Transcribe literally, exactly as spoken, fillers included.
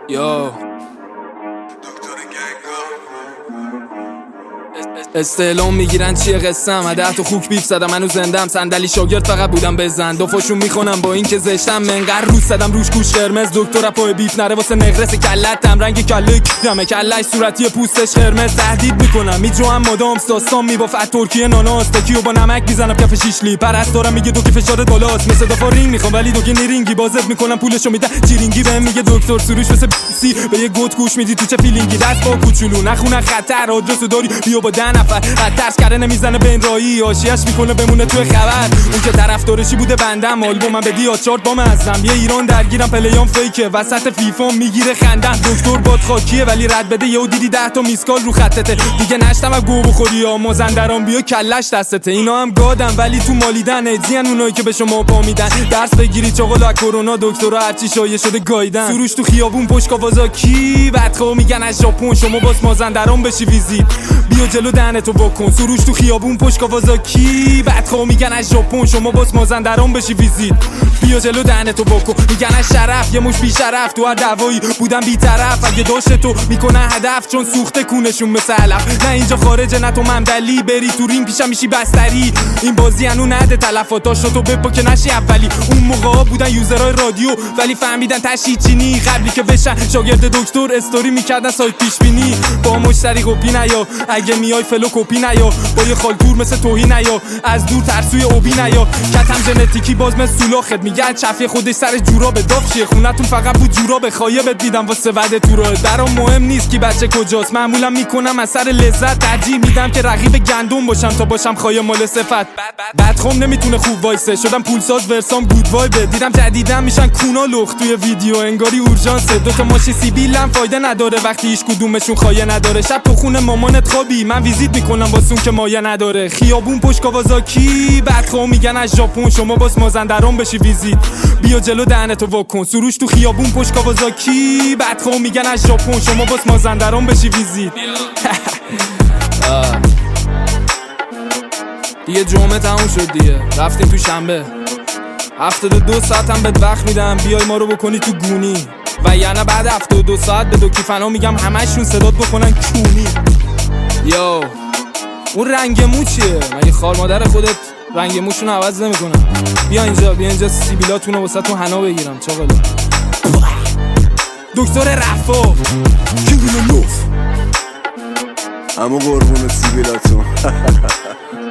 Yo استعلام میگیرن چیه قسم ده تا خوک بیف زدم منو زندم صندلی شاگرد فقط بودم بزن دو فاشون میخونم با این که زشتم منقر روز زدم روش کوش قرمز دکتر پای بیف نره واسه نقرس کلتم رنگ کله کدمه کلش صورتی پوستش قرمز تهدید میکنم میجوام مادام داستان میبافت ترکیه ناناس تکیو با نمک میزنم کف شیشلی پرستارم میگه دو که فشار بالاست مثل دفعه رینگ میخوام ولی دو که نیرینگی بازت میکنم پولشو میدن جیرینگی بهم میگه دکتر سروش مثل سی به یه گوت گوش میدی تو چه فیلینگی دست با کوچولو نخونه خطر آدرسو داری بیا با ده نفر ترس کرده نمیزنه به این رایی آشیش میکنه بمونه توی خبر اون که طرفدارشی بوده بندم آلبومم به دی چارت با مزم یه ایران درگیرم پلیام فیکه وسط فیفا میگیره خندم دکتر باد خاکیه ولی رد بده یهو دیدی ده تا میسکال رو خطته دیگه نشتم از گو بخوری یا مازندران بیا کلش دستته اینا هم گادم ولی تو مالیدن ادزین اونایی که به شما پا میدن درس بگیری چاقل از کرونا دکترا هرچی شایع شده گایدن سروش تو خیابون پشت کاوازاکی بدخو میگن از ژاپن شما باز مازندران بشی ویزیت بیا جلو دهنتو بکن سروش تو خیابون پشت کاوازاکی بدخو میگن از ژاپن شما باز مازندران بشی ویزیت بیا جلو دهنتو بکن میگن از شرف یه مش بی شرف تو هر دعوایی بودم بی طرف اگه داشت تو میکنه هدف چون سوخته کونشون مثل علف نه اینجا خارجه نه تو ممدلی بری تو ریم پیشم میشی بستری این بازی انو نده تلفاتاشو تو بپا که نشی اولی اون موقعا بودن یوزرای رادیو ولی فهمیدن تشی چینی قبلی که بشن شاگرد دکتر استوری میکردن سایت پیش بینی با مشتری کپی نیا اگه میای فلو کپی نیا با یه خالکور مثل توهی نیا از دور ترسوی اوبی نیا کتم ژنتیکی باز مثل سولاخت میگن چفی خودش سر جورابه داغ چیه خونتون فقط بود جورابه خایبت دیدم واسه وعده تو راه برام مهم نیست کی بچه کجاست معمولا میکنم از سر لذت ترجیح میدم که رقیب گندم باشم تا باشم خای مال صفت بدخم نمیتونه خوب وایسه شدم پولساز ورسام گود وایب دیدم جدیدم میشن کونا لخت توی ویدیو انگاری اورژانس دو تا ماشی سیبیلم فایده نداره وقتی هیچ کدومشون خایه نداره شب تو خونه مامانت خوابی من ویزیت میکنم واسون که مایه نداره خیابون پشت کاوازاکی بدخو میگن از ژاپن شما باز مازندران بشی ویزیت بیا جلو دهنتو واکن سروش تو خیابون پشت کاوازاکی بدخو میگن از ژاپن شما باز مازندران بشی ویزیت دیگه جمعه تموم شد دیگه رفتیم تو شنبه هفتاد و دو ساعت هم بهت وقت میدم بیای ما رو بکنی تو گونی و یعنی بعد هفتاد و دو ساعت به دو کیفنا میگم همشون صدات بکنن کونی یو اون رنگ مو چیه؟ مگه خار مادر خودت رنگ موشون عوض نمیکنن؟ بیا اینجا بیا اینجا سیبیلاتونو واسه تو حنا بگیرم چاقاله دکتر رفا کی دونه نوف اما قربون سیبیلاتون